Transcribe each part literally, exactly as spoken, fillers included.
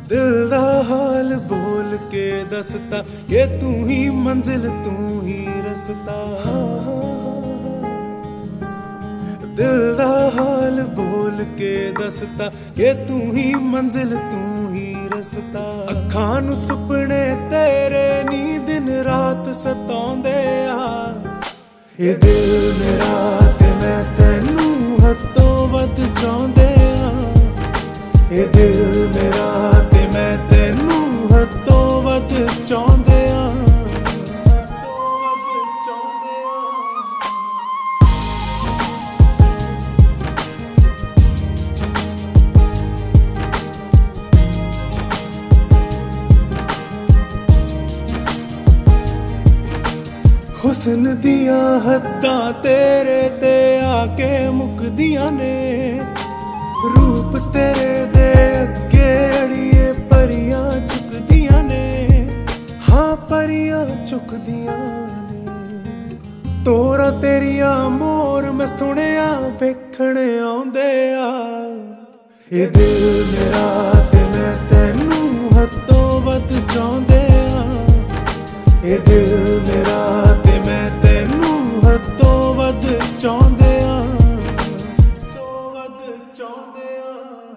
दिल दा हाल बोल के दसता कि तू ही मंजिल तू ही रसता। दिल दा हाल बोल के दसता कि तू ही मंजिल तू ही रसता। अखां नू सुपने तेरे नी दिन रात सताउंदे आ। ये दिल मेरा ते मैं तैनू हदों वध चाहुंदे आ। ये दिल मेरा ते मैं तैनू हदों वध चाहुंदे आ। हुस्न दियां हद्दां तेरे ते आके मुकदियां ने। रूप तेरे दे अगे अड़िए परियां चुकदियां ने। हाँ परियां चुकदियां ने। तोरा तेरिया मोर मैं सुनिया वेखण आउंदे आ। ये दिल मेरा ते मैं तैनू हदों वध चाहुंदे आ। ये दिल मेरा ते मैं तैनू हदों वध चाहुंदे आ। हदों वध चाहुंदे आ।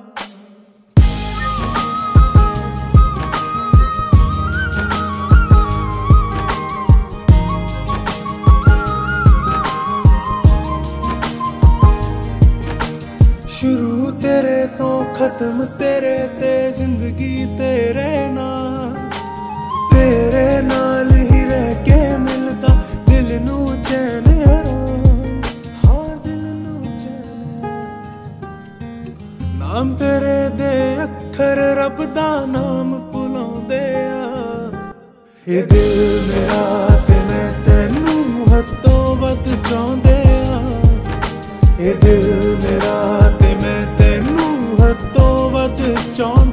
शुरू तेरे तो खत्म तेरे ते जिंदगी तेरे नाल। तेरे नाल ही रह के मिलदा दिल नू चैन आराम। हाँ दिल नू चैन। नाम तेरे दे अखर रब दा नाम भुलाउंदे आ। ये दिल मेरा ते मैं तैनू हदों वध चाहुंदे आ। ये दिल मेरा ते मैं तैनू हदों वध चाहुंदे